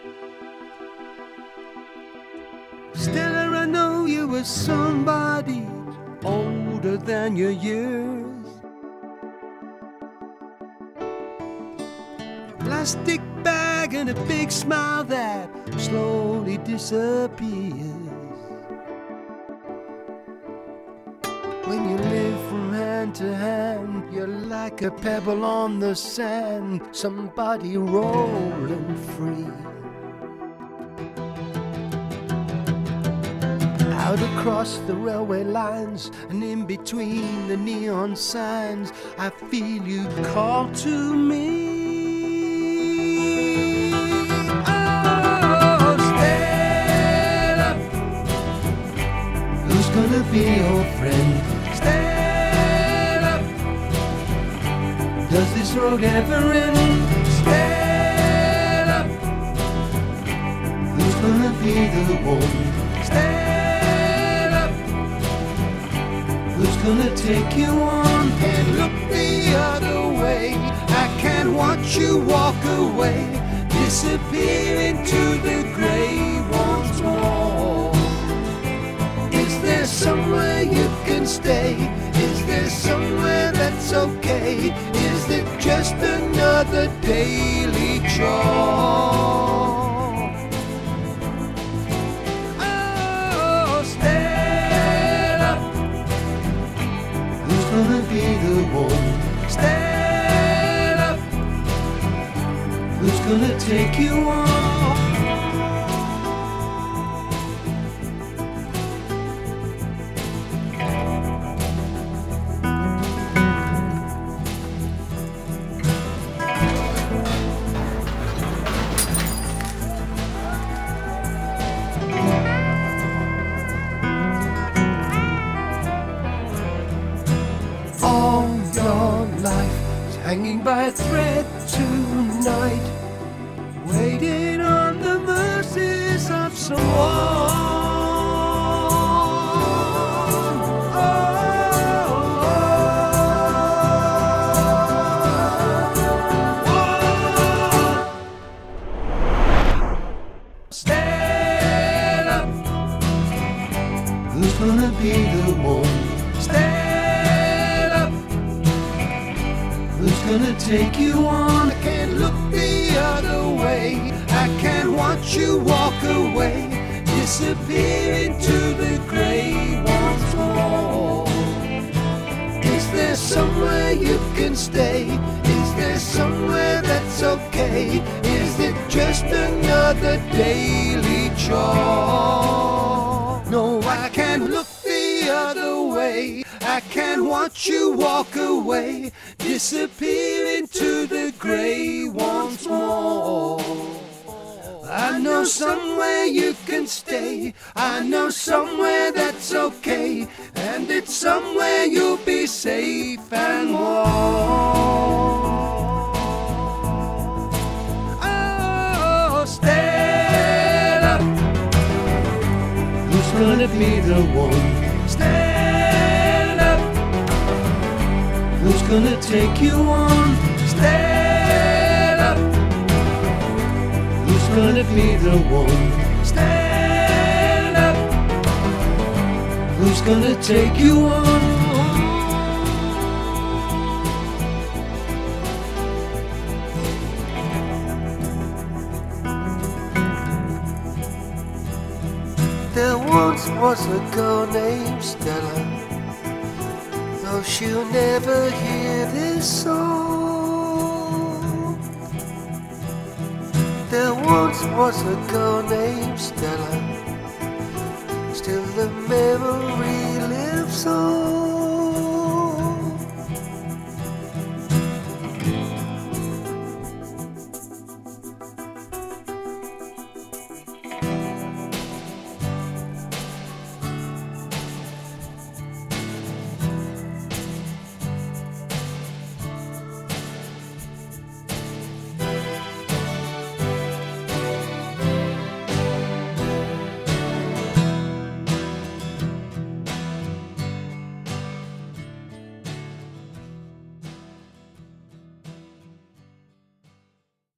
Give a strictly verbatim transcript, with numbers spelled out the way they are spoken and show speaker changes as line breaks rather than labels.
Stella, I know you were somebody older than your years. Plastic bag and a big smile that slowly disappears. When you live from hand to hand, you're like a pebble on the sand, somebody rolling free. Out across the railway lines and in between the neon signs, I feel you call to me. Oh, Stella, who's gonna be your friend? Stella, does this road ever end? Stella, who's gonna be the one? Who's gonna take you on and look the other way? I can't watch you walk away, disappear into the grey once more. Is there somewhere you can stay? Is there somewhere that's okay? Is it just another daily chore? Gonna be the one? Stand up. Who's gonna take you on? Hanging by a thread tonight, waiting on the mercies of someone. Oh, oh, oh. Stand up. Who's gonna be the one? Stand gonna take you on. I can't look the other way. I can't watch you walk away, disappear into the grey once more. Is there somewhere you can stay? Is there somewhere that's okay? Is it just another daily chore? No, I can't look the other way. I can't watch you walk away, disappear into the grey once more. I know somewhere you can stay, I know somewhere that's okay, and it's somewhere you'll be safe and warm. Oh, Stella, who's gonna be the one? Stella, who's gonna take you on? Stand up. Who's gonna be the one? Stand up. Who's gonna take you on? There once was a girl named Stella, though she'll never hear this song. There once was a girl named Stella, still the memory lives on.